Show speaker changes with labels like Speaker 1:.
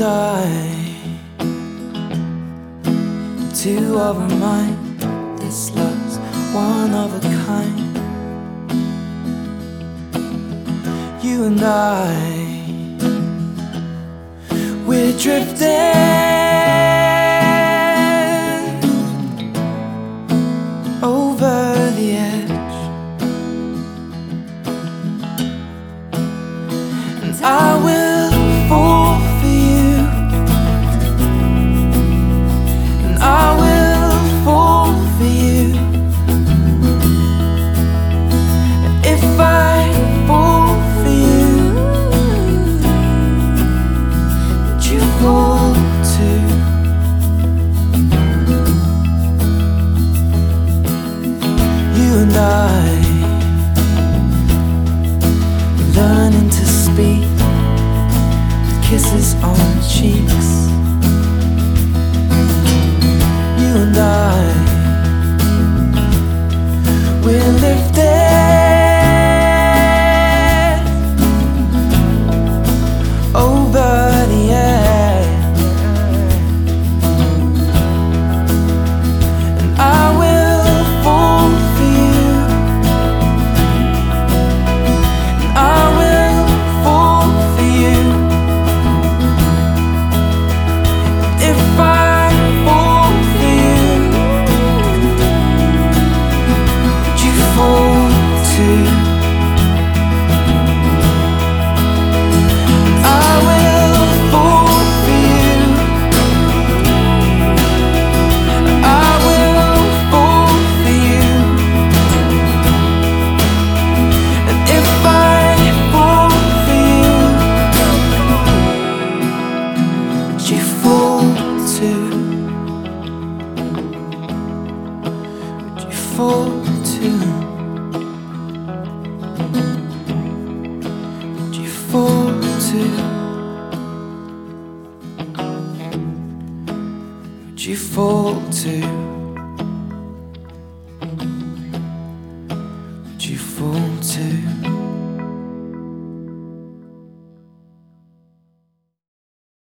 Speaker 1: I, two of a mind. This love's one of a kind. You and I, we're drifting over the edge, and I will fall for you, and I will fall for you. And if I fall for you, would you fall too? You and I, learning to speak, kisses on the cheeks. You and I, we're lifted over the edge, and I will fall for you, and I will fall for you. If I fall for you, would you fall too? I will fall for you, I will fall for you. And if I fall for you, would you fall too? Would you fall too? Would you fall too? Would you fall too? Would you fall too?